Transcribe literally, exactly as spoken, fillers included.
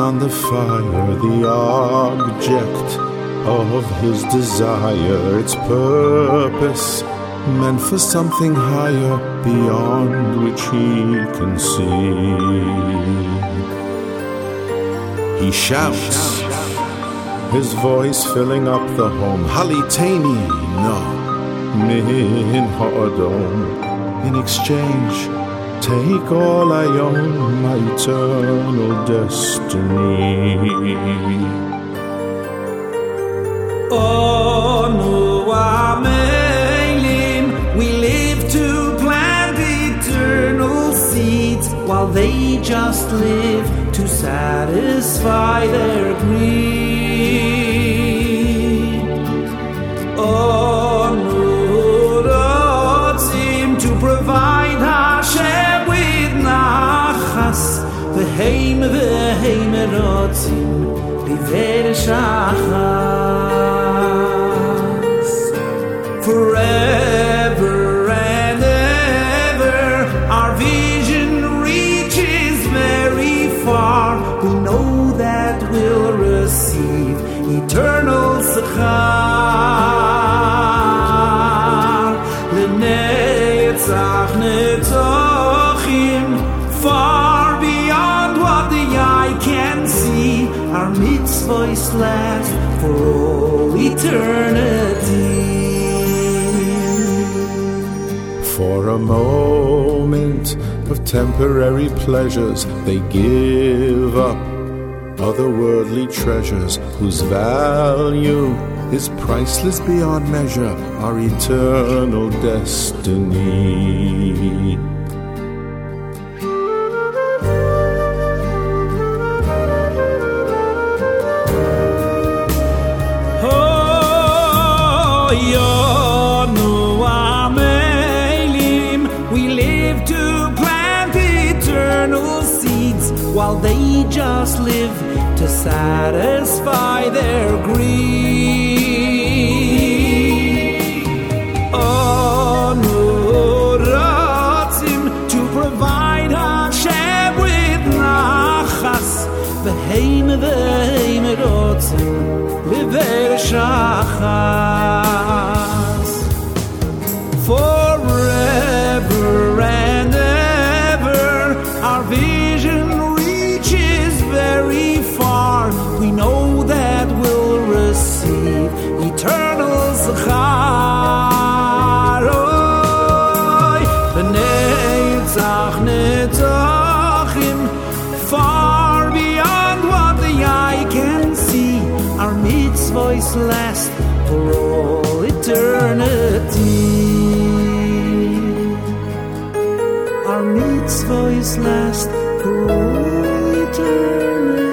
beyond the fire, the object of his desire, its purpose meant for something higher beyond which he can see. He shouts, his voice filling up the home. Haliteni no min ha'adom. In exchange, take all I own, my eternal destiny. Oh no, Amelim, we live to plant eternal seeds, while they just live to satisfy their greed. Oh no, Rotzim, to provide Hashem with nachas, v'heim v'heim Rotzim, liver shachas. Forever and ever, our vision reaches very far. We know that we'll receive eternal sechar. L'netzach netzochim, far beyond what the eye can see. Our mitzvahs last for all eternity. For a moment of temporary pleasures, they give up otherworldly treasures whose value is priceless beyond measure, our eternal destiny. Oh, Yonu Amelim, we live to plant eternal seeds, while they just live to satisfy their greed. Oh, no, Ratzim, to provide Hashem with nachas, v'heim v'heim Ratzim, liver shachas. Forever and ever, our vision reaches very far. We know that we'll receive eternal zechar. Oy, v'netzach netzachim, far beyond what the eye can see. Our mitzvahs last for all eternity. Our mitzvahs last for all eternity.